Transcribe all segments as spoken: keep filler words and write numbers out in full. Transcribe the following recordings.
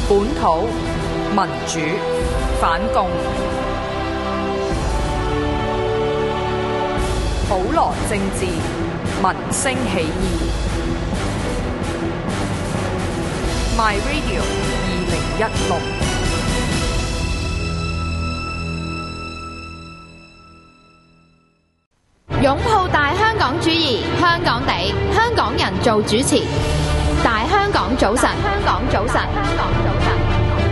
本土民主反共，普羅政治民聲起義。My Radio 二零一六。 擁抱大香港主義，香港地，香港人做主持。大香港早晨，香港早晨，香港早晨。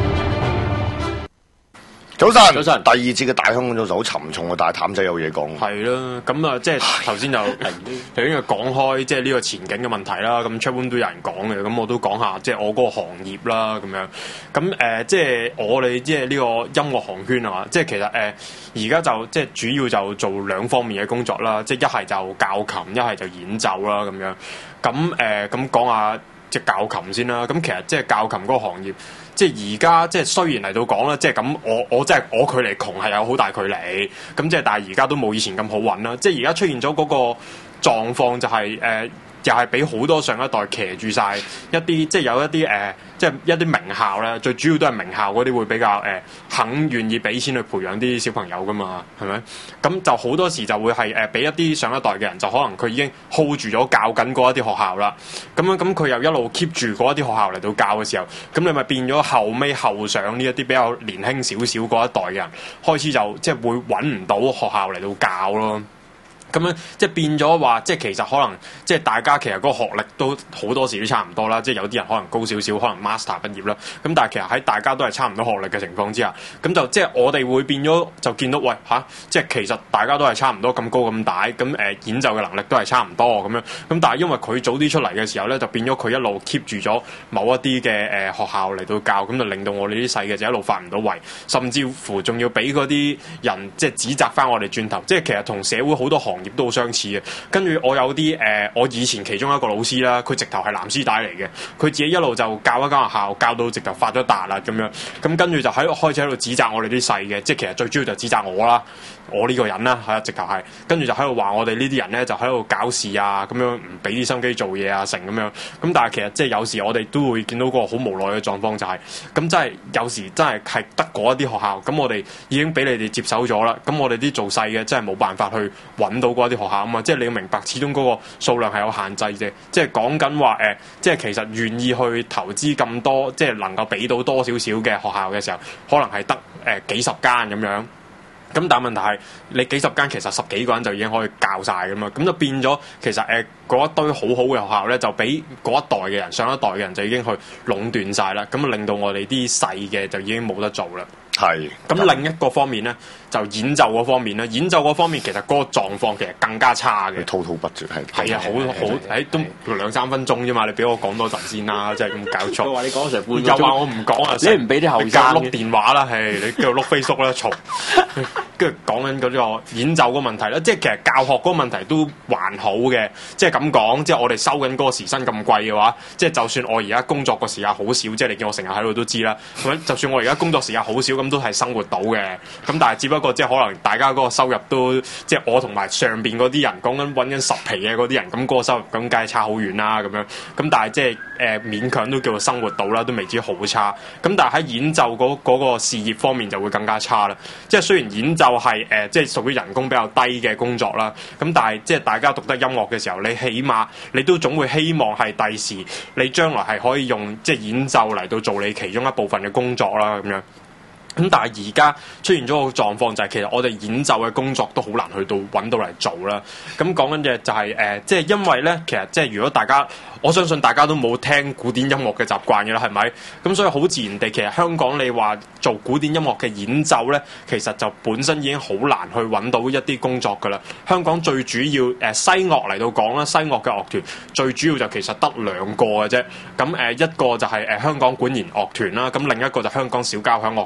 早晨，早晨。第二節嘅大香港早晨好沉重啊，但係譚仔有嘢講。 係啦，咁啊，即係頭先就頭先就講開，即係呢個前景嘅問題啦。咁 chatroom 都有人講嘅，咁我都講下，即係我嗰個行業啦，咁樣。咁誒、呃，即係我哋即係呢個音樂行圈啊嘛，即係其實誒，而、呃、家就即係主要就做兩方面嘅工作啦，即係一係就教琴，一係就演奏啦，咁樣。咁誒，咁、呃、講下即係教琴先啦。咁其實即係教琴嗰個行業。即係而家，即係雖然嚟到講啦，即係咁，我我即係我距離窮係有好大距離，咁即係但係而家都冇以前咁好揾啦。即係而家出現咗嗰個狀況就係、是、誒。呃又係俾好多上一代騎住晒一啲，即係有一啲誒、呃，即係一啲名校咧，最主要都係名校嗰啲會比較誒、呃，肯願意俾錢去培養啲小朋友噶嘛，係咪？咁就好多時就會係誒，俾、呃、一啲上一代嘅人，就可能佢已經 hold 住咗教緊嗰一啲學校啦。咁樣咁佢又一路 keep 住嗰一啲學校嚟到教嘅時候，咁你咪變咗後尾後上呢一啲比較年輕少少嗰一代嘅人，開始就即係會揾唔到學校嚟到教咯。咁樣即係變咗話，即係其實可能即係大家其實嗰個學歷都好多時都差唔多啦。即係有啲人可能高少少，可能 master 畢業啦。咁但係其實喺大家都係差唔多學歷嘅情況之下，咁就即係我哋會變咗就見到喂吓、啊，即係其實大家都係差唔多咁高咁大，咁誒、呃、演奏嘅能力都係差唔多咁樣。咁但係因為佢早啲出嚟嘅時候咧，就變咗佢一路 keep 住咗某一啲嘅誒學校嚟到教，咁就令到我哋啲細嘅就一路發唔到圍，甚至乎仲要俾嗰啲人即係指責翻我哋轉頭。即係其實同社會好多行業都好相似嘅，跟住我有啲誒、呃，我以前其中一個老師啦，佢直頭係藍絲帶嚟嘅，佢自己一路就教一間學校，教到直頭發咗達啦咁樣，咁跟住就喺度開始喺度指責我哋啲細嘅，即係其實最主要就指責我啦，我呢個人啦，係啊，直頭係，跟住就喺度話我哋呢啲人咧就喺度搞事啊，咁樣唔俾啲心機做嘢啊，成咁樣，咁但係其實即係有時我哋都會見到個好無奈嘅狀況就係、是，咁真係有時真係係得嗰一啲學校，咁我哋已經俾你哋接手咗啦，咁我哋啲做細嘅真係冇辦法去揾到嗰一啲學校啊嘛，即係你要明白，始終嗰個數量係有限制嘅，即係講緊話誒，即係其實願意去投資咁多，即係能夠俾到多少少嘅學校嘅時候，可能係得誒、呃、幾十間咁樣。咁但係問題係，你幾十間其實十幾個人就已經可以教晒㗎嘛，咁就變咗其實誒嗰、呃、一堆好好嘅學校咧，就俾嗰一代嘅人、上一代嘅人就已經去壟斷晒啦，咁令到我哋啲細嘅就已經冇得做啦。係。咁另一個方面咧，就演奏嗰方面咧，演奏嗰方面其實嗰個狀況其實更加差嘅，滔滔不絕係。係啊，好好誒都兩三分鐘啫嘛，你俾我講多陣先啦，即係咁搞錯。佢話你講成半個鐘，又話我唔講啊，你唔俾啲後生碌電話啦，係你繼續碌 Facebook 啦，嘈。跟住講緊嗰個演奏個問題啦，即係其實教學嗰個問題都還好嘅，即係咁講，即係我哋收緊嗰個時薪咁貴嘅話，即係就算我而家工作個時間好少，即係你見我成日喺度都知啦，咁就算我而家工作時間好少，咁都係生活到嘅，咁但係只不過即係可能大家嗰個收入都，即係我同埋上邊嗰啲人講緊揾緊十皮嘅嗰啲人，咁嗰個收入咁梗係差好遠啦，咁樣，咁但係即係誒、呃、勉強都叫做生活到啦，都未至好差，咁但係喺演奏嗰嗰個事業方面就會更加差啦，即係雖然演奏就係、是、誒、呃，即係屬於人工比較低嘅工作啦。咁但係即係大家讀得音樂嘅時候，你起碼你都總會希望係第時你將來係可以用即係演奏嚟到做你其中一部分嘅工作啦，咁樣。咁但係而家出現咗個狀況就係其實我哋演奏嘅工作都好難去到揾到嚟做啦。咁講緊嘅就係、是、誒、呃，即係因為咧，其實即係如果大家我相信大家都冇聽古典音樂嘅習慣嘅啦，係咪？咁所以好自然地，其實香港你話做古典音樂嘅演奏咧，其實就本身已經好難去揾到一啲工作噶啦。香港最主要誒、呃、西樂嚟到講啦，西樂嘅樂團最主要就其實得兩個嘅啫。咁誒、呃、一個就係、是、誒、呃、香港管弦樂團啦，咁另一個就香港小交響樂團啦。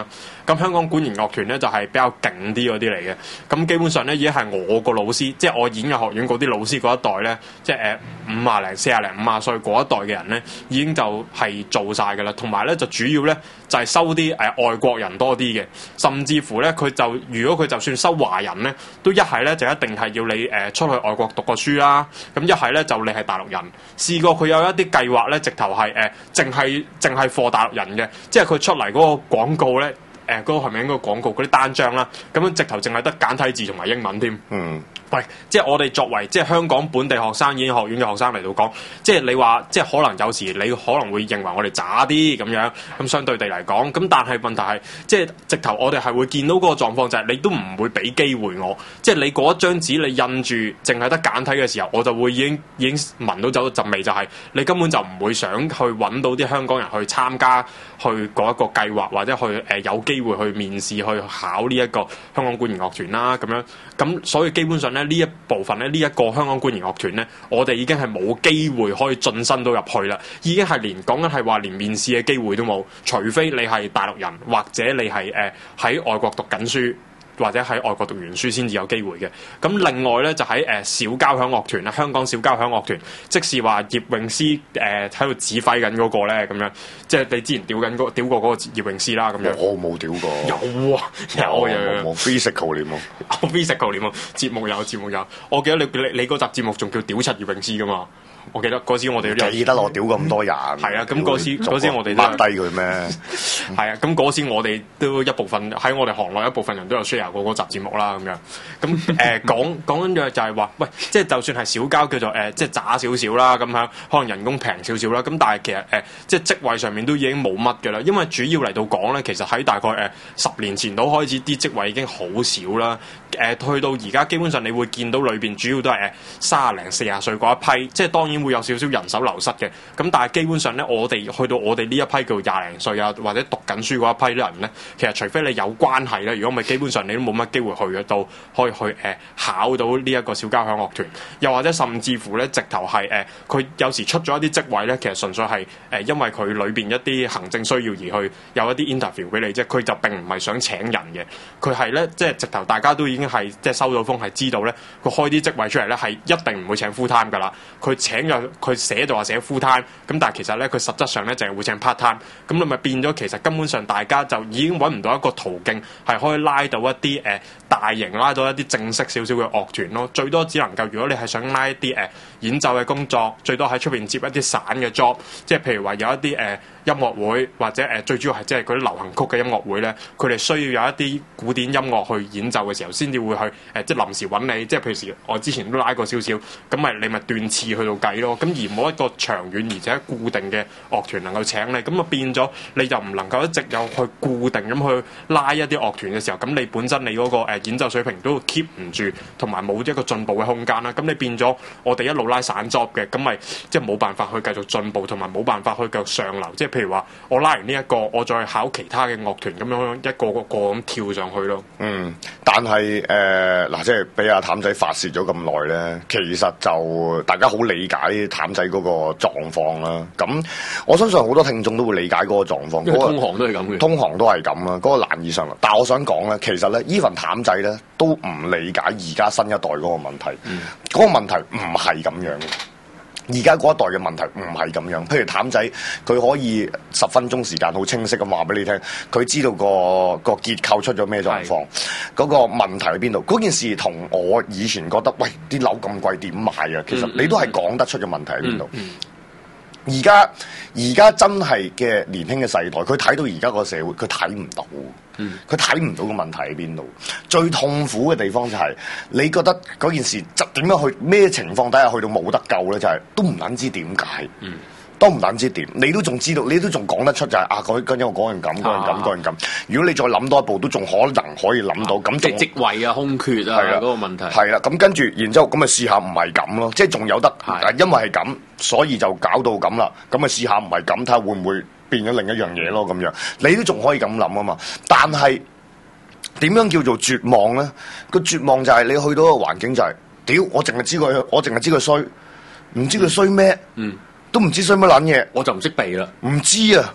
咁香港管弦樂團咧就係、是、比較勁啲嗰啲嚟嘅。咁基本上咧已經係我個老師，即係我演藝學院嗰啲老師嗰一代咧，即係誒五啊零、四啊零、五啊歲嗰一代嘅人咧，已經就係做晒㗎啦。同埋咧就主要咧就係、是、收啲誒、呃、外國人多啲嘅，甚至乎咧佢就如果佢就算收華人咧，都一係咧就一定係要你誒、呃、出去外國讀過書啦。咁一係咧就你係大陸人。試過佢有一啲計劃咧，直頭係誒淨係淨係貨大陸人嘅，即係佢出嚟嗰個廣告咧。誒嗰、呃那個係咪應該廣告嗰啲單張啦？咁樣直頭淨係得簡體字同埋英文添。嗯，喂，即係我哋作為即係香港本地學生、演藝學院嘅學生嚟到講，即係你話即係可能有時你可能會認為我哋渣啲咁樣，咁相對地嚟講，咁但係問題係即係直頭我哋係會見到嗰個狀況就係你都唔會俾機會我，即係你嗰一張紙你印住淨係得簡體嘅時候，我就會已經已經聞到走陣味，就係你根本就唔會想去揾到啲香港人去參加去嗰一個計劃，或者去誒、呃、有機會去面試去考呢一個香港管弦樂團啦咁樣，咁所以基本上咧呢一部分咧呢一個香港管弦樂團咧，我哋已經係冇機會可以晉身到入去啦，已經係連講緊係話連面試嘅機會都冇，除非你係大陸人或者你係誒喺外國讀緊書。或者喺外國讀完書先至有機會嘅。咁另外咧就喺誒、呃、小交響樂團啦，香港小交響樂團，即是話葉詠詩誒喺度指揮緊嗰個咧，咁樣即係你之前屌緊嗰屌過嗰個葉詠詩啦，咁樣。 我冇屌過。 有啊，有有有。 physical 念喎 ，physical 念喎，節目有節目有。我記得你你你嗰集節目仲叫屌柒葉詠詩噶嘛？我記得嗰時我哋都記得我屌咁多人。 係啊，咁嗰時嗰時我哋抹低佢咩？ 係啊，咁嗰時我哋都一部分喺我哋行內一部分人都有 share 過嗰集節目啦，咁樣。咁誒、呃、講講緊嘅就係話，喂，即係就算係小交叫做誒、呃，即係渣少少啦，咁樣可能人工平少少啦，咁但係其實誒、呃，即係職位上面都已經冇乜嘅啦，因為主要嚟到講咧，其實喺大概誒、呃、十年前到開始啲職位已經好少啦。誒、呃，去到而家基本上你會見到裏邊主要都係誒三廿零四廿歲嗰一批，即係當然會有少少人手流失嘅。咁但係基本上咧，我哋去到我哋呢一批叫廿零歲啊，或者讀緊書嗰一批人咧，其實除非你有關係咧，如果唔係基本上你都冇乜機會去得到，可以去誒、呃、考到呢一個小交響樂團，又或者甚至乎咧，直頭係誒佢有時出咗一啲職位咧，其實純粹係誒、呃、因為佢裏邊一啲行政需要而去有一啲 interview 俾你啫，佢就並唔係想請人嘅，佢係咧即係直頭大家都已經係即係收到風係知道咧，佢開啲職位出嚟咧係一定唔會請 full time 噶啦，佢請就佢寫就話寫 full time，咁但係其實咧佢實質上咧淨係會請 part time，咁你咪變咗其實根本上大家就已經揾唔到一個途徑係可以拉到一啲誒、呃、大型拉到一啲正式少少嘅樂團咯，最多只能夠如果你係想拉一啲誒、呃、演奏嘅工作，最多喺出邊接一啲散嘅 job， 即係譬如話有一啲誒、呃、音樂會或者誒、呃、最主要係即係嗰啲流行曲嘅音樂會咧，佢哋需要有一啲古典音樂去演奏嘅時候，先至會去誒、呃、即係臨時揾你，即係譬如我之前都拉過少少，咁咪你咪斷次去到計咯，咁而冇一個長遠而且固定嘅樂團能夠請你，咁啊變咗你就唔能夠一直有去固定咁去拉一啲樂團嘅時候，咁你本身你嗰、那個誒、呃、演奏水平都 keep 唔住，同埋冇一個進步嘅空間啦，咁你變咗我哋一路拉散 job 嘅，咁咪即係冇辦法去繼續進步，同埋冇辦法去繼續上流，即係譬如話我拉完呢、這、一個，我再考其他嘅樂團咁樣一個個個咁跳上去咯。嗯， 但係誒嗱，即係俾阿譚仔發泄咗咁耐咧，其實就大家好理解譚仔嗰個狀況啦。咁我相信好多聽眾都會理解嗰個狀況， 因為通行都係咁嘅， 通行都係咁啦，嗰、那個難以上流。但係我想講咧，其實咧，even譚仔咧都唔理解而家新一代嗰個問題，嗰、嗯、個問題唔係咁樣嘅。而家嗰一代嘅問題唔係咁樣，譬如譚仔佢可以十分鐘時間好清晰咁話俾你聽，佢知道個個結構出咗咩狀況，嗰個問題喺邊度？嗰件事同我以前覺得，喂，啲樓咁貴點買啊？其實你都係講得出嘅問題喺邊度。而家而家真係嘅年輕嘅世代，佢睇到而家個社會，佢睇唔到，佢睇唔到個問題喺邊度。最痛苦嘅地方就係、是、你覺得嗰件事點樣去咩情況底下去到冇得救咧？就係、是、都唔撚知點解。嗯都唔撚知點，你都仲知道，你都仲講得出就係、是、啊，嗰嗰陣我講完咁，講完咁，講完咁。如果你再諗多一步，都仲可能可以諗到。咁、啊、即係職位啊、空缺啊嗰、啊、個問題。係啦，咁跟住，然之後咁咪試下唔係咁咯，即係仲有得，的因為係咁，所以就搞到咁啦。咁咪試下唔係咁，睇下會唔會變咗另一樣嘢咯？咁樣你都仲可以咁諗啊嘛。但係點樣叫做絕望咧？個絕望就係你去到個環境就係、是，屌我淨係知佢，我淨係知佢衰，唔知佢衰咩？嗯。都唔知衰乜撚嘢， 我就唔識避啦。 唔知啊，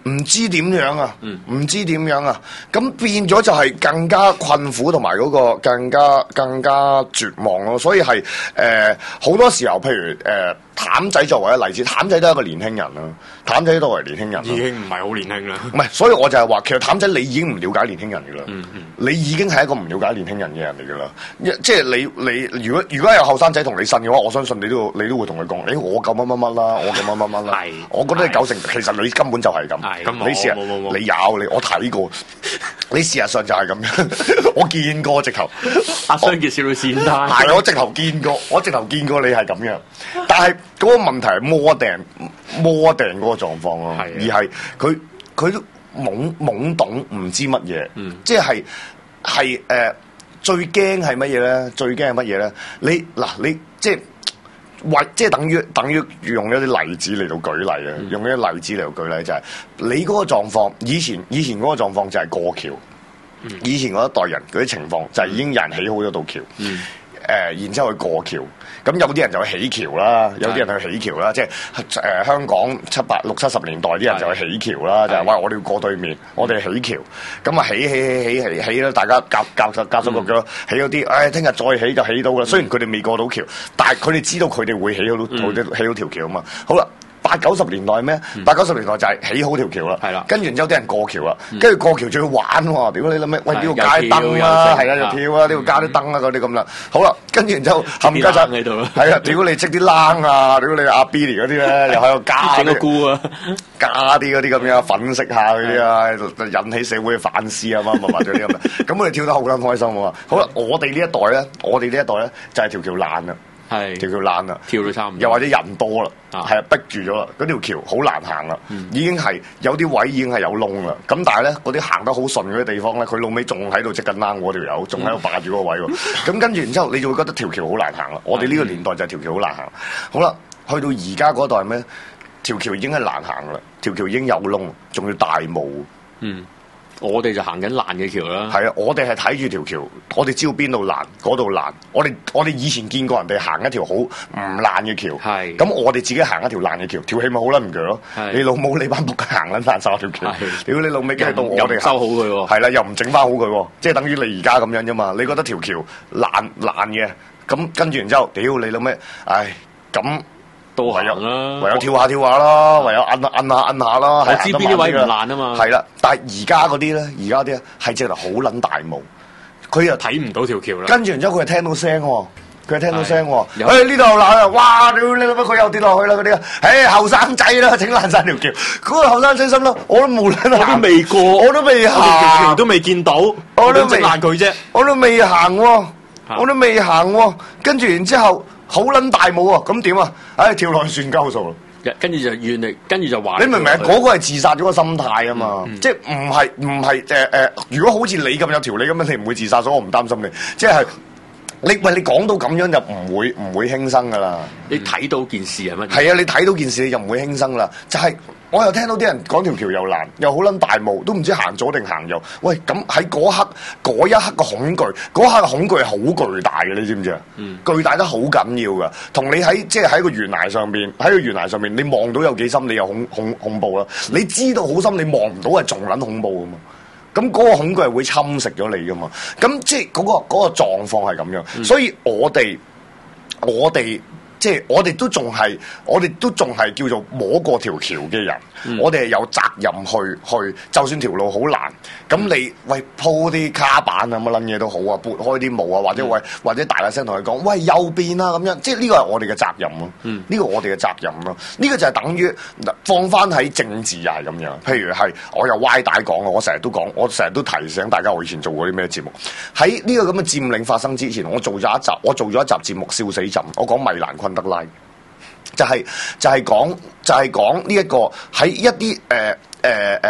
唔知點樣啊，唔、 嗯、 知點樣啊，咁變咗就係更加困苦同埋嗰個更加更加絕望咯，所以係誒好多時候，譬如誒。呃譚仔作為一個例子，譚仔都係一個年輕人啦。譚仔作為年輕人， 已經唔係好年輕啦。 唔係，所以我就係話，其實譚仔你已經唔了解年輕人嘅啦。 嗯嗯， 你已經係一個唔了解年輕人嘅人嚟嘅啦。即係你你如果如果有後生仔同你呻嘅話，我相信你都你都會同佢講，誒、欸、我夠乜乜乜啦，我夠乜乜乜啦。係，我覺得你九成其實你根本就係咁。係，你試下，你有你我睇過，你事實上就係咁樣，我見過直頭。 阿雙傑笑到線單。 係，我直頭見過，我直頭見過你係咁樣，但係嗰個問題係摸定摸定嗰個狀況咯，而係佢佢都懵懵懂唔知乜嘢，嗯、即係係誒最驚係乜嘢咧？最驚係乜嘢咧？你嗱你即係或即係等於等於用一啲例子嚟到舉例啊！嗯、用一啲例子嚟到舉例就係、是、你嗰個狀況，以前以前嗰個狀況就係過橋，嗯、以前嗰一代人嗰啲情況就係已經有人起好咗道橋。嗯誒、呃，然之後去過橋，咁有啲人就去起橋啦，有啲人去起橋啦，即係誒、呃、香港七八六七十年代啲人就去起橋啦，就係話我哋要過對面，我哋起橋，咁啊起起起起起起啦，大家夾夾夾夾咗個腳，起嗰啲，誒聽日再起就起到啦。雖然佢哋未過到橋，但係佢哋知道佢哋會起到，嗯、起到條橋啊嘛。好啦。八九十年代咩？八九十年代就係起好條橋啦，係啦。跟住然之後啲人過橋啦，跟住過橋仲要玩喎。屌你諗咩？喂，呢度加啲燈啦，係啊，要跳啊，呢度加啲燈啊，嗰啲咁啦。好啦，跟住然之後冚家鏟喺度，係啊，屌你識啲冷啊，屌你阿 Billy 嗰啲咧，又喺度加整個菇啊，加啲嗰啲咁樣粉飾下嗰啲啊，引起社會嘅反思啊，乜乜乜嗰啲咁啊。咁我哋跳得好撚開心啊嘛。好啦，我哋呢一代咧，我哋呢一代咧就係條橋爛啦。係條橋爛啦，跳到差唔多，又或者人多啦，係啊，逼住咗啦，嗰條橋好難行啦，嗯、已經係有啲位已經係有窿啦。咁但係咧，嗰啲行得好順嗰啲地方咧，佢老尾仲喺度積緊冷嗰條友，仲喺度霸住嗰個位喎。咁、嗯、跟住然之後，你就會覺得條橋好難行啦。我哋呢個年代就係條橋好難行。好啦，去到而家嗰代咩？條橋已經係難行啦，條橋已經有窿，仲要大霧。嗯。我哋就行緊爛嘅橋啦，係啊！我哋係睇住條橋，我哋知道邊度爛，嗰度爛。我哋我哋以前見過人哋行一條好唔爛嘅橋，係咁我哋自己行一條爛嘅橋，條氣咪好撚唔鋸咯。你老母你班仆街行撚爛曬條橋，屌你老味，跟住到我哋收好佢喎，係啦，又唔整翻好佢喎，即係等於你而家咁樣啫嘛。你覺得條橋爛爛嘅，咁跟住然之後，屌你老味，唉咁。都係啦，唯有跳下跳下啦，唯有摁下摁下摁下啦。我知邊啲位唔爛啊嘛。係啦，但係而家嗰啲咧，而家啲咧係直頭好撚大霧，佢又睇唔到條橋啦。跟住然之後佢又聽到聲喎，佢又聽到聲喎。誒呢度爛啊！哇！屌你老母，佢又跌落去啦嗰啲啊！誒後生仔啦，整爛晒條橋。嗰個後生仔心咯，我都冇撚行，我都未過，我都未行，橋都未見到，我都整爛佢啫，我都未行喎，我都未行喎。跟住然之後。好撚大霧啊！咁點啊？唉，跳落去算鳩數咯。跟住就怨你，跟住就話你明唔明？嗰個係自殺咗個心態啊嘛！嗯嗯、即係唔係唔係誒誒？如果好似你咁有條理咁樣，你唔會自殺，所以我唔擔心你。即係你喂，你講到咁樣就唔會唔會輕生噶啦。你睇到件事係乜？係啊，你睇到件事你就唔會輕生啦。就係、是。我又聽到啲人講條橋又爛，又好撚大霧，都唔知行左定行右。喂，咁喺嗰刻嗰一刻嘅恐懼，嗰刻嘅恐懼係好巨大嘅，你知唔知啊？嗯、巨大得好緊要噶，同你喺即係喺個懸崖上邊，喺個懸崖上邊，你望到有幾深，你又恐恐恐怖啦。你知道好深，你望唔到係仲撚恐怖噶嘛？咁嗰個恐懼係會侵蝕咗你噶嘛？咁即係嗰個嗰個狀況係咁樣，嗯、所以我哋我哋。即係我哋都仲係，我哋都仲係叫做摸過條橋嘅人，嗯、我哋係有責任去去，就算條路好難，咁你喂鋪啲卡板啊乜撚嘢都好啊，撥開啲霧啊，或者喂、嗯、或者大大聲同佢講，喂右邊啊咁樣，即係呢個係我哋嘅責任咯，呢、嗯、個我哋嘅責任咯，呢、這個就係等於放翻喺政治又係咁樣，譬如係我又歪帶講啊，我成日都講，我成日都提醒大家，我以前做過啲咩節目，喺呢個咁嘅佔領發生之前，我做咗一集，我做咗一集節目笑死朕，我講米蘭昆德拉，就係、是、就係、是、講就係講呢一個喺一啲誒誒誒大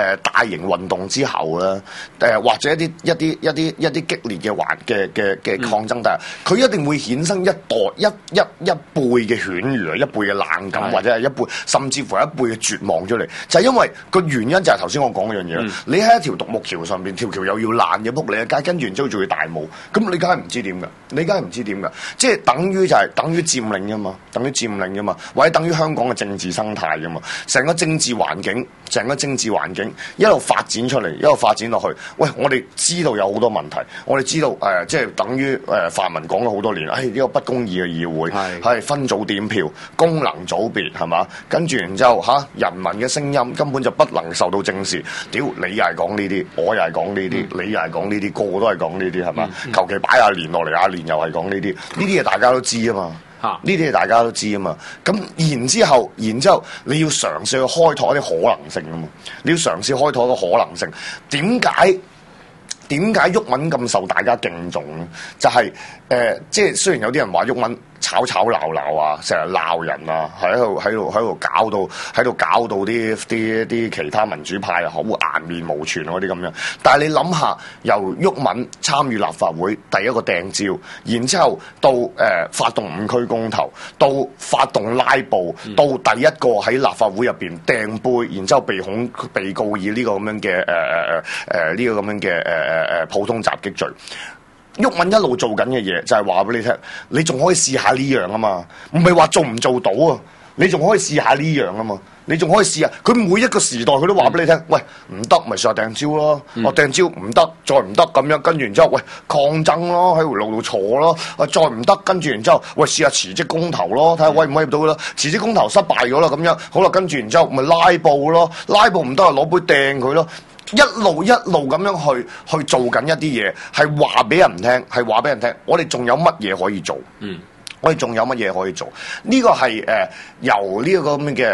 大型運動之後咧，誒、呃、或者一啲一啲一啲一啲激烈嘅環嘅嘅嘅抗爭底下，佢、嗯、一定會衍生一代一一一輩嘅犬儒，一輩嘅冷感，或者係一輩甚至乎一輩嘅絕望出嚟。就係、是、因為個原因就係頭先我講嗰樣嘢、嗯、你喺一條獨木橋上邊，條橋又要爛嘅仆你嘅街，跟住然之後仲要大霧，咁你梗係唔知點㗎？你梗係唔知點㗎？即係等於就係、是、等於佔領㗎嘛，等於佔領㗎嘛，或者等於香港嘅政治生態㗎嘛，成個政治環境，成個政治環境一路發展出嚟，一路發展落去。喂，我哋知道有好多問題，我哋知道誒、呃，即係等於誒泛民講咗好多年，誒、哎、呢、這個不公義嘅議會係分組點票、功能組別係嘛？跟住然之後嚇、啊，人民嘅聲音根本就不能受到正視。屌，你又係講呢啲，我又係講呢啲，嗯、你又係講呢啲，個個都係講呢啲係嘛？求其擺阿連落嚟，阿連又係講呢啲，呢啲嘢大家都知啊嘛。呢啲嘢大家都知啊嘛，咁然之後，然之後你要嘗試去開拓一啲可能性啊嘛，你要嘗試開拓一個可能性。點解點解毓民咁受大家敬重咧？就係、是、誒、呃，即係雖然有啲人話毓民吵吵鬧鬧啊，成日鬧人啊，喺度喺度喺度搞到喺度搞到啲啲啲其他民主派啊好顏面無存嗰啲咁樣。但係你諗下，由毓民參與立法會第一個掟招，然之後到誒、呃、發動五區公投，到發動拉布，嗯、到第一個喺立法會入邊掟杯，然之後被控被告以呢個咁樣嘅誒誒誒誒呢個咁樣嘅誒誒誒普通襲擊罪。毓民一路做緊嘅嘢就係話俾你聽，你仲可以試下呢樣啊嘛，唔係話做唔做到啊，你仲可以試下呢樣啊嘛，你仲可以試下。佢每一個時代佢都話俾你聽，喂唔得咪試下掟招咯，我掟招唔得再唔得咁樣，跟住然之後喂抗爭咯，喺條路度坐咯，啊再唔得跟住然之後喂試下辭職公投咯，睇下威唔威到啦，辭職公投失敗咗啦咁樣，好啦跟住然之後咪拉布咯，拉布唔得啊攞杯掟佢咯。一路一路咁樣去去做緊一啲嘢，係話俾人聽，係話俾人聽，我哋仲有乜嘢可以做？嗯，我哋仲有乜嘢可以做？呢、這個係誒、呃、由呢一個咁嘅誒誒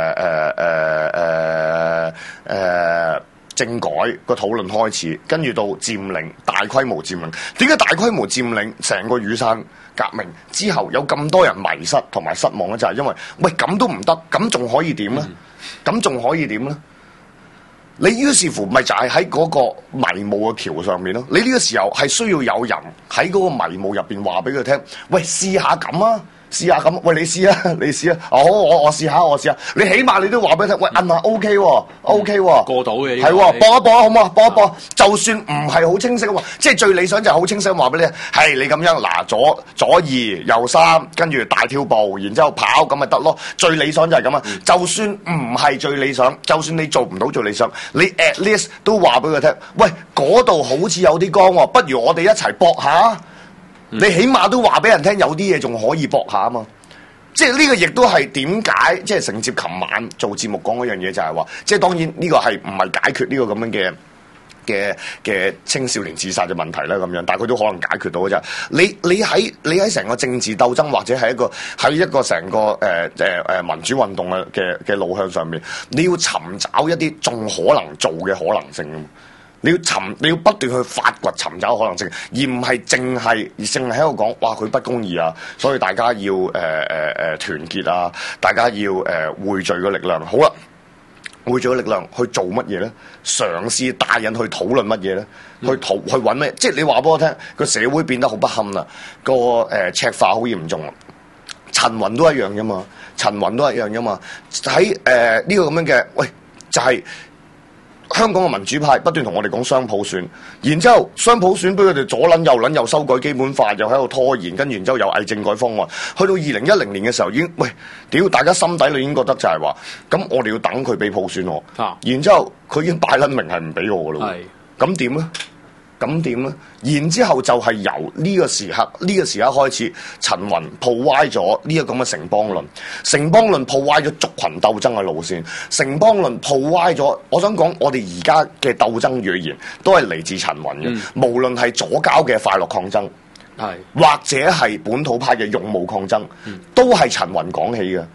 誒誒誒政改個討論開始，跟住到佔領，大規模佔領。點解大規模佔領成個雨傘革命之後有咁多人迷失同埋失望咧？就係、是、因為喂咁都唔得，咁仲可以點咧？咁仲、嗯、可以點咧？你於是乎咪就係喺嗰個迷霧嘅橋上面咯。你呢個時候係需要有人喺嗰個迷霧入邊話俾佢聽，喂試下咁啊！試下咁，喂你試啊，你試啊，哦我我試下，我試下，你起碼你都話俾佢聽，喂摁下 O K 喎 O K 喎， 過到嘅， 係喎，搏一搏好唔好啊？搏一搏，就算唔係好清晰喎，即係最理想就係好清晰話俾你聽，係你咁樣嗱左左二右三，跟住大跳步，然之後跑咁咪得咯。最理想就係咁啊，嗯、就算唔係最理想，就算你做唔到最理想，你 at least 都話俾佢聽，喂嗰度好似有啲光喎，不如我哋一齊搏下。你起碼都話俾人聽，有啲嘢仲可以搏下啊嘛！即係呢個亦都係點解，即係承接琴晚做節目講嗰樣嘢，就係話，即係當然呢個係唔係解決呢個咁樣嘅嘅嘅青少年自殺嘅問題啦咁樣，但係佢都可能解決到嘅啫。你你喺你喺成個政治鬥爭或者係一個喺一個成個誒誒誒民主運動嘅嘅嘅路向上面，你要尋找一啲仲可能做嘅可能性。你要尋，你要不斷去發掘、尋找可能性，而唔係淨係淨係喺度講，哇佢不公義啊，所以大家要誒誒誒團結啊，大家要誒、呃、匯聚個力量。好啦，匯聚個力量去做乜嘢咧？嘗試帶人去討論乜嘢咧？去討去揾咩？即係你話俾我聽，個社會變得好不堪啦，個誒、呃、赤化好嚴重啊，陳雲都一樣啫嘛，陳雲都一樣啫嘛。喺誒呢個咁樣嘅，喂就係、是。香港嘅民主派不斷同我哋講雙普選，然之後雙普選俾佢哋左撚右撚又修改基本法，又喺度拖延，跟住然之後又偽政改方案，去到二零一零年嘅時候已經，喂，屌大家心底裏已經覺得就係話，咁我哋要等佢俾普選我，啊、然之後佢已經擺撚明係唔俾我噶咯，咁點咧？咁點咧？然之後就係由呢個時刻，呢、這個時刻開始，陳雲破壞咗呢個咁嘅城邦論，城邦論破壞咗族群鬥爭嘅路線，城邦論破壞咗。我想講，我哋而家嘅鬥爭語言都係嚟自陳雲嘅，嗯、無論係左膠嘅快樂抗爭，係、嗯、或者係本土派嘅勇武抗爭，嗯、都係陳雲講起嘅。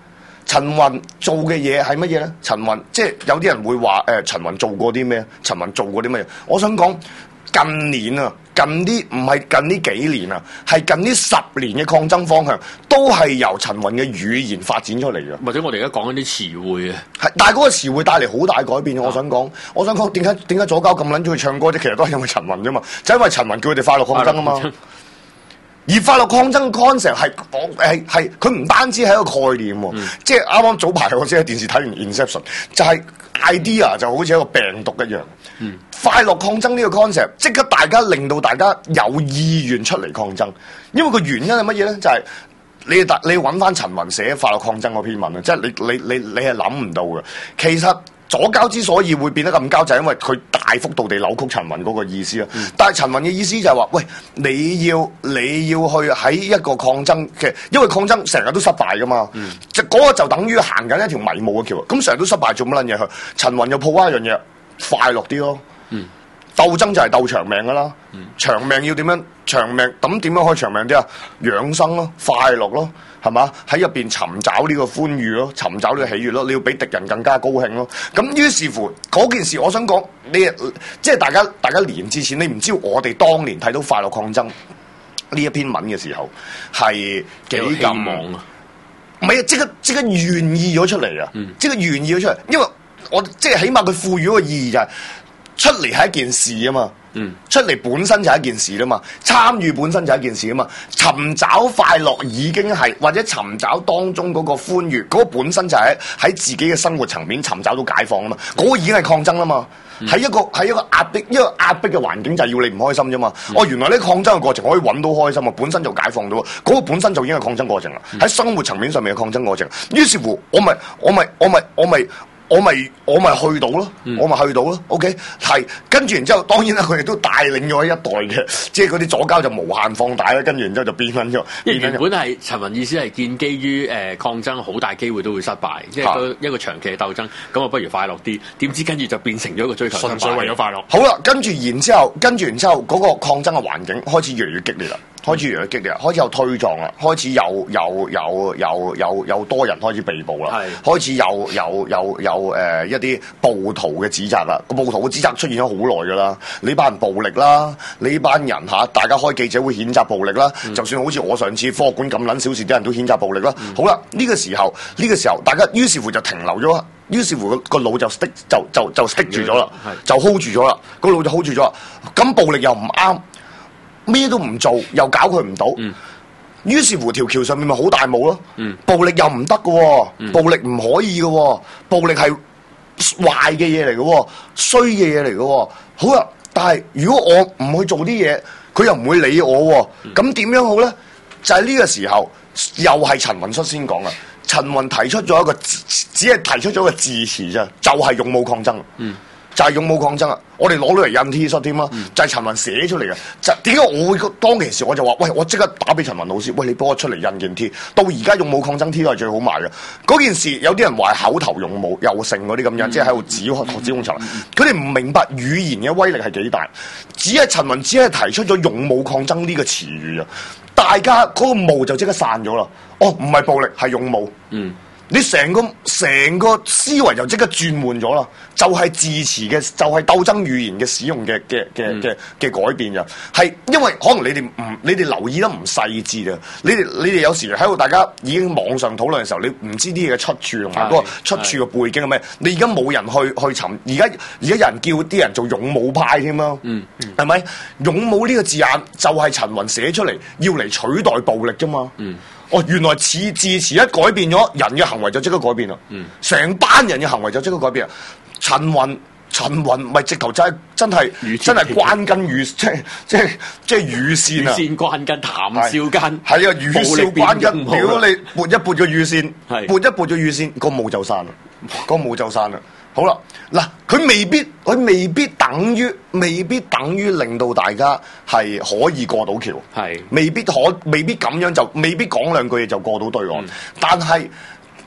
陳雲做嘅嘢係乜嘢咧？陳雲即係有啲人會話誒、呃，陳雲做過啲咩？陳雲做過啲乜嘢？我想講近年啊，近啲唔係近呢幾年啊，係近呢十年嘅抗爭方向，都係由陳雲嘅語言發展出嚟嘅。 或者我哋而家講緊啲詞彙啊， 係，但係嗰個詞彙帶嚟好大改變。我想講，我想講點解點解左膠咁撚中意唱歌啫？其實都係因為陳雲啫嘛，就係因為陳雲叫佢哋快樂抗爭啊嘛。而快樂抗爭 concept 係係係佢唔單止係一個概念喎，嗯、即係啱啱早排我先喺電視睇完 Inception， 就係 idea 就好似一個病毒一樣。嗯、快樂抗爭呢個 concept 即刻大家令到大家有意願出嚟抗爭，因為個原因係乜嘢咧？就係、是、你你揾翻陳雲寫快樂抗爭嗰篇文啊，即係你你你你係諗唔到嘅，其實。左膠之所以會變得咁膠，就係因為佢大幅度地扭曲陳雲嗰個意思啊！嗯、但係陳雲嘅意思就係話：喂，你要你要去喺一個抗爭嘅，因為抗爭成日都失敗噶嘛，嗯、就嗰個就等於行緊一條迷霧嘅橋。咁成日都失敗，做乜撚嘢去？陳雲又抱翻一樣嘢，快樂啲咯。嗯、鬥爭就係鬥長命噶啦，嗯、長命要點樣？長命咁點樣可以長命啲啊？養生咯，快樂咯。係嘛？喺入邊尋找呢個歡愉咯，尋找呢個喜悅咯，你要比敵人更加高興咯。咁於是乎嗰件事，我想講你即係大家大家年之前，你唔知我哋當年睇到快樂抗爭呢一篇文嘅時候係幾咁忙啊？唔係啊，即刻即刻願意咗出嚟啊！嗯、即刻願意咗出嚟，因為我即係起碼佢賦予嗰個意義就係、是、出嚟係一件事啊嘛。嗯，出嚟本身就係一件事啦嘛，參與本身就係一件事啊嘛，尋找快樂已經係或者尋找當中嗰個歡愉，嗰、嗰個本身就係喺自己嘅生活層面尋找到解放啊嘛，嗰、嗰個已經係抗爭啦嘛，喺、嗯、一個喺一個壓迫一個壓迫嘅環境就係要你唔開心啫嘛，嗯、哦原來呢抗爭嘅過程可以揾到開心啊，本身就解放到，嗰、嗰個本身就已經係抗爭過程啦，喺、嗯、生活層面上面嘅抗爭過程，於是乎我咪我咪我咪我咪。我咪我咪去到咯，嗯、我咪去到咯 ，OK， 係跟住然之後，當然啦，佢哋都帶領咗一代嘅，即係嗰啲左膠就無限放大啦，跟住然之後就變緊咗。 因為原本係陳雲意思係建基於誒、呃、抗爭好大機會都會失敗，即係個一個長期嘅鬥爭，咁啊不如快樂啲。點知跟住就變成咗一個追求純粹為咗快樂。 好啦，跟住然之後，跟住然之後嗰、那個抗爭嘅環境開始越嚟越激烈啦。開始越嚟越激烈，開始有推撞啦，開始有有有有有有多人開始被捕啦，是開始有有有有誒、呃、一啲暴徒嘅指責啦，個暴徒嘅指責出現咗好耐噶啦，呢班人暴力啦，呢班人嚇大家開記者會譴責暴力啦，嗯、就算好似我上次科學館咁撚小事，啲人都譴責暴力啦。嗯、好啦，呢、這個時候呢、這個時候大家於是乎就停留咗，於是乎個個腦就 stick 就就就 stick 住咗啦，就 hold 住咗啦，個腦就 hold 住咗啦，咁暴力又唔啱。咩都唔做，又搞佢唔到，嗯、於是乎條橋上面咪好大霧咯。嗯、暴力又唔得嘅，嗯、暴力唔可以嘅，暴力係壞嘅嘢嚟嘅，衰嘅嘢嚟嘅。好啦，但係如果我唔去做啲嘢，佢又唔會理我，咁點、嗯、樣好咧？就係、是、呢個時候，又係陳雲率先講啦。陳雲提出咗一個，只係提出咗一個字詞啫，就係、是、勇武抗爭。嗯就係勇武抗爭啊！我哋攞到嚟印 T 恤添啦，嗯、就係陳雲寫出嚟嘅。就點解我會當其時我就話：喂，我即刻打俾陳雲老師，喂，你幫我出嚟印件 T。到而家勇武抗爭 T 都係最好賣嘅。嗰件事有啲人話係口頭勇武又勝嗰啲咁樣，嗯、即係喺度指指控陳雲。佢哋唔明白語言嘅威力係幾大，只係陳雲只係提出咗勇武抗爭呢個詞語啊！大家嗰個霧就即刻散咗啦。哦，唔係暴力，係勇武。嗯。你成個成個思維就即刻轉換咗啦，就係、是、字詞嘅，就係、是、鬥爭語言嘅使用嘅嘅嘅嘅嘅改變咋，係因為可能你哋唔你哋留意得唔細緻啊，你哋你哋有時喺度大家已經網上討論嘅時候，你唔知啲嘢嘅出處同埋嗰個出處嘅背景係咩？你而家冇人去去尋，而家而家有人叫啲人做勇武派添咯，嗯，係咪？勇武呢個字眼就係陳雲寫出嚟要嚟取代暴力啫嘛，嗯。哦，原來字字詞一改變咗，人嘅行為就即刻改變啦。嗯，成班人嘅行為就即刻改變啦。陳雲，陳雲咪直頭真係真係真係關根羽，即係即係即係羽線啊！ 羽線關根，談笑間係啊，羽線關根。如果你撥一撥個羽線，撥一撥個羽線，個霧就散啦，個霧就散啦。好啦，嗱，佢未必，佢未必等於，未必等於令到大家係可以過到橋，係是未必可，未必咁樣就，未必講兩句嘢就過到對岸。嗯、但係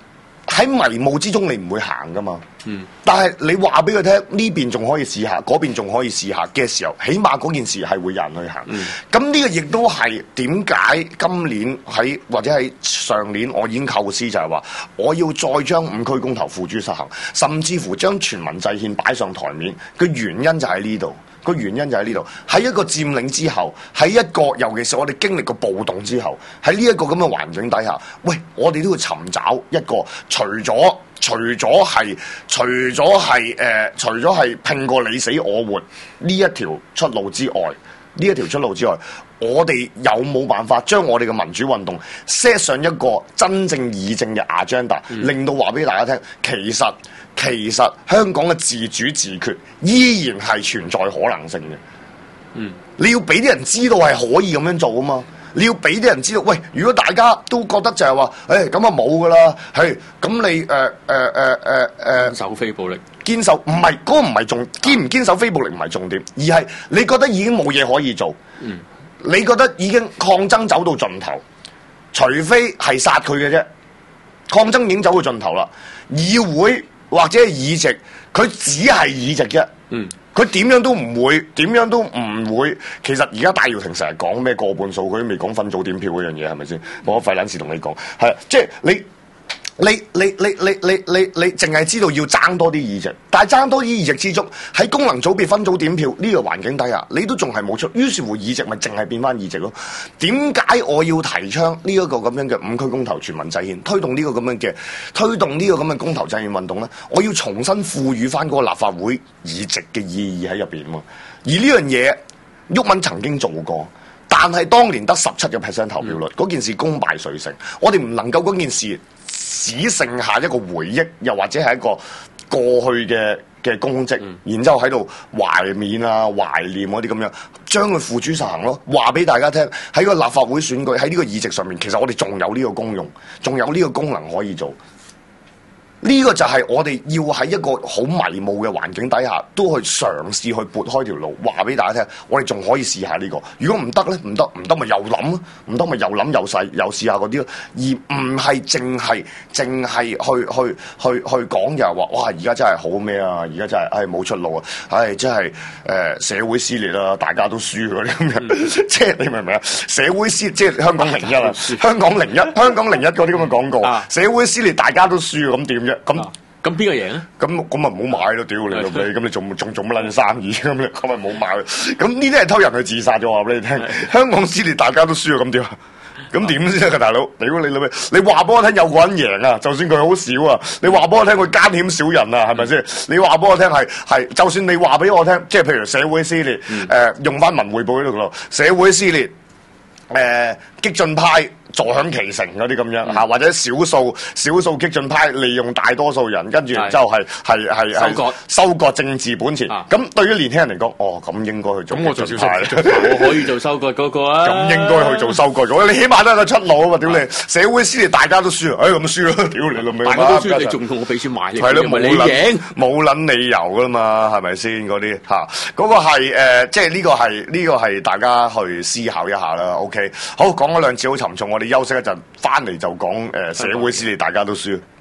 喺迷霧之中你唔會行噶嘛。 嗯。 但係你話俾佢聽，呢邊仲可以試下，嗰邊仲可以試下嘅時候，起碼嗰件事係會有人去行。咁呢、嗯、個亦都係點解今年喺或者喺上年我已經構思就係話，我要再將五區公投付諸實行，甚至乎將全民制憲擺上台面嘅原因就喺呢度。個原因就喺呢度，喺一個佔領之後，喺一個尤其是我哋經歷過暴動之後，喺呢一個咁嘅環境底下，喂，我哋都要尋找一個除咗除咗係除咗係誒，除咗係拼過你死我活呢一條出路之外，呢一條出路之外，我哋有冇辦法將我哋嘅民主運動 set 上一個真正議政嘅 agenda，、嗯、令到話俾大家聽，其實其實香港嘅自主自決依然係存在可能性嘅。嗯，你要俾啲人知道係可以咁樣做啊嘛！你要俾啲人知道，喂，如果大家都覺得就係話，誒咁啊冇噶啦，係咁你誒誒誒誒誒，堅守非暴力， 堅守唔係嗰個唔係重堅唔堅守非暴力唔係重點，而係你覺得已經冇嘢可以做。嗯。你覺得已經抗爭走到盡頭，除非係殺佢嘅啫。抗爭已經走到盡頭啦，議會或者係議席，佢只係議席啫。嗯，佢點樣都唔會，點樣都唔會。其實而家戴耀廷成日講咩過半數，佢都未講分組點票嗰樣嘢，係咪先？我費撚事同你講，係即係你。你你你你你你你淨係知道要爭多啲議席，但係爭多啲議席之中，喺功能組別分組點票呢個環境底下，你都仲係冇出，於是乎議席咪淨係變翻議席咯。點解我要提倡呢一個咁樣嘅五區公投全民制憲，推動呢個咁樣嘅推動呢個咁嘅公投制憲運動咧？我要重新賦予翻嗰個立法會議席嘅意義喺入邊喎。而呢樣嘢，毓民曾經做過。但係當年得十七個 percent 投票率，嗰、嗯、件事功敗垂成，我哋唔能夠嗰件事只剩下一個回憶，又或者係一個過去嘅嘅功績，嗯、然之後喺度懷緬啊、懷念嗰啲咁樣，將佢付諸實行咯。話俾大家聽，喺個立法會選舉，喺呢個議席上面，其實我哋仲有呢個功用，仲有呢個功能可以做。呢個就係我哋要喺一個好迷霧嘅環境底下，都去嘗試去撥開條路，話俾大家聽，我哋仲可以試下呢個。如果唔得咧，唔得唔得咪又諗咯，唔得咪又諗又試又試下嗰啲咯，而唔係淨係淨係去去去去講就係話，哇！而家真係好咩啊？而家真係唉冇出路啊！唉，真係誒、呃、社會撕裂啦，大家都輸嗰啲咁樣，即係你明唔明啊？社會撕即係香港零一啊，香港零一，香港零一嗰啲咁嘅廣告，啊、社會撕裂大家都輸咁點？咁咁邊個贏啊？ 咁咁咪唔好買咯！屌你老味，咁你仲仲做乜撚生意咁？咁咪冇買。咁呢啲係偷人去自殺咗，話俾你聽。香港撕裂大家都輸啊！咁點啊？咁點先啊，大佬？屌你老味！你話俾我聽有個人贏啊！就算佢好少啊，你話俾我聽佢奸險小人啊，係咪先？你話俾我聽係係，就算你話俾我聽，即係譬如社會撕裂，誒、嗯呃、用翻文匯報呢度咯，社會撕裂，誒、呃、激進派。坐享其成嗰啲咁樣嚇，嗯、或者少數少數激進派利用大多數人，跟住然之後係係係係收割收割政治本錢。咁、啊、對於年輕人嚟講，哦咁應該去做。咁我做少數派， 我可以做收割嗰個啊。 咁應該去做收割嗰個，你起碼都有個出路啊嘛！屌你，社會撕裂大家都輸，哎咁輸咯！屌你老味， 大家都輸，你仲同我俾錢買？ 係咯，冇撚冇撚理由噶嘛，係咪先嗰啲嚇？嗰、嗰個係、呃、即係呢個係呢、呢個係大家去思考一下啦。OK，好講咗兩次好沉重，我哋休息一陣，翻嚟就講誒社會撕裂大家都輸。